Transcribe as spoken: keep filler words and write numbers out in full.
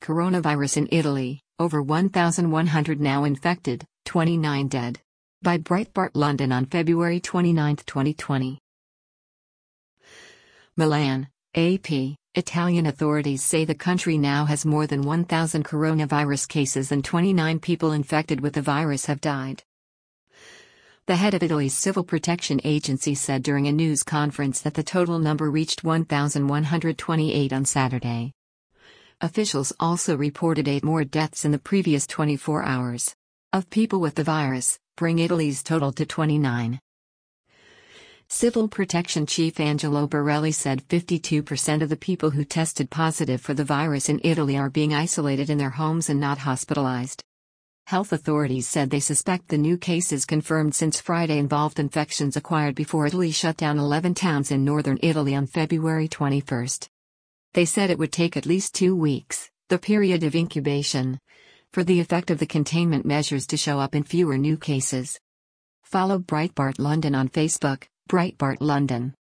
Coronavirus in Italy, over one thousand one hundred now infected, twenty-nine dead. By Breitbart London on February twenty-ninth, twenty twenty. Milan, A P. Italian authorities say the country now has more than one thousand coronavirus cases and twenty-nine people infected with the virus have died. The head of Italy's Civil Protection Agency said during a news conference that the total number reached one thousand one hundred twenty-eight on Saturday. Officials also reported eight more deaths in the previous twenty-four hours. Of people with the virus, bring Italy's total to twenty-nine. Civil Protection Chief Angelo Borelli said fifty-two percent of the people who tested positive for the virus in Italy are being isolated in their homes and not hospitalized. Health authorities said they suspect the new cases confirmed since Friday involved infections acquired before Italy shut down eleven towns in northern Italy on February twenty-first. They said it would take at least two weeks, the period of incubation, for the effect of the containment measures to show up in fewer new cases. Follow Breitbart London on Facebook, Breitbart London.